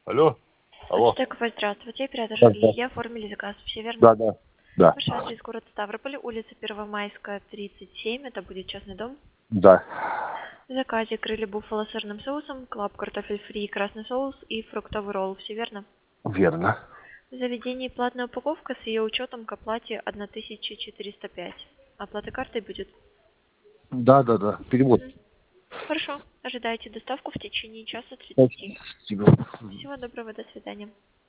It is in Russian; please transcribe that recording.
Алло. Алло. Ацтекова, здравствуйте. Оператор Да, да. Илья оформили заказ. Все верно? Да, да. Да. Ваш адрес город Ставрополь, улица Первомайская, 37. Это будет частный дом. Да. В заказе крылья буффало с сырным соусом, клаб картофель фри, красный соус и фруктовый ролл. Все верно? Верно. В заведении платная упаковка с ее учетом к оплате 1405. Оплата картой будет? Да, да, да. Перевод. Мгм. Хорошо. Ожидайте доставку в течение часа 30. Спасибо. Всего доброго, до свидания.